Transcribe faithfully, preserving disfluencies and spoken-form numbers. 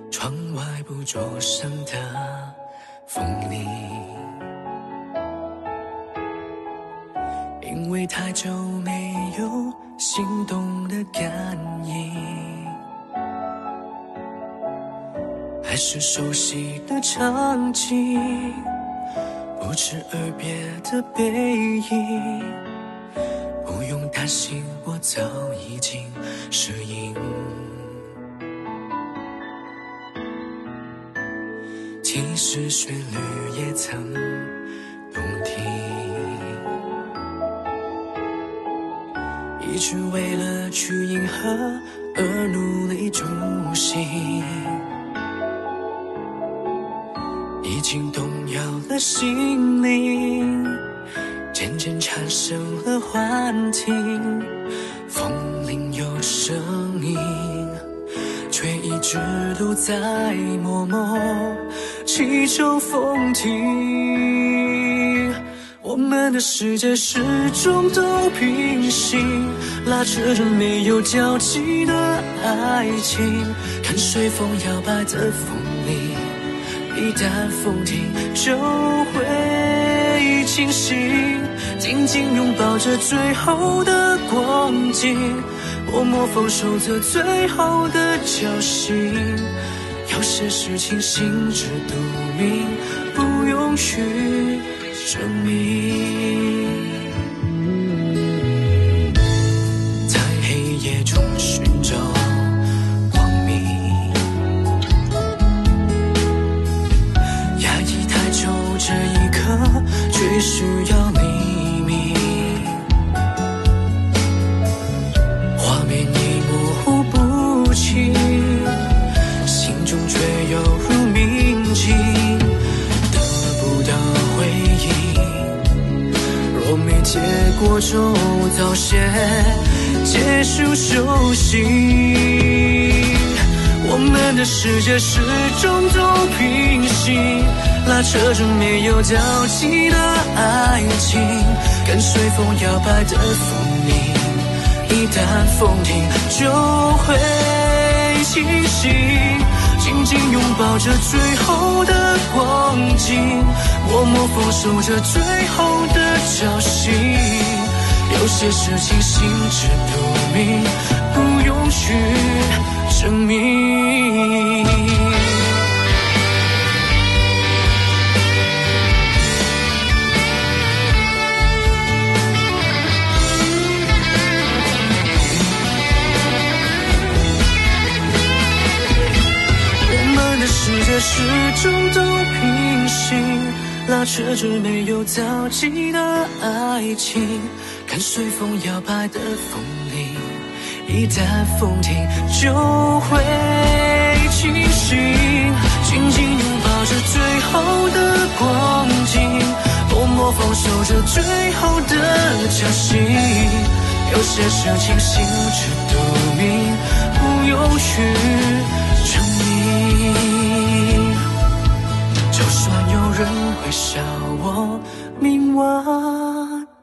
窗外捕捉上的风铃，因为太久没有心动的感应，还是熟悉的场景，不辞而别的背影，不用担心，我早已经适应。其实旋律也曾动听，一直为了去迎合而努力助行，已经动摇了心灵，渐渐产生了幻听，风铃有声音，却一直都在默默祈求风停。我们的世界始终都平行，拉扯着没有交集的爱情，看随风摇摆的风铃，一旦风停就会清醒，紧紧拥抱着最后的光景，默默放手着最后的侥幸。有些事情心知肚明，不用去证明。在黑夜中寻找光明，压抑太久这一刻却需要黎明，画面已模糊不清，心中却犹如铭记，得不到回应，若没结果就早些结束休息。我们的世界始终都平行，拉扯着没有交集的爱情，跟随风摇摆的风铃，一旦风停就会清醒，紧紧拥抱着最后的光景，默默放手着最后的侥幸。有些事情心知肚明，不用去证明。世界始终都平行，拉扯着没有交集的爱情，看随风摇摆的风铃，一旦风停就会清醒，紧紧拥抱着最后的光景，默默放手着最后的侥幸。有些事情心知肚明，不用去证明。就算有人会笑我冥顽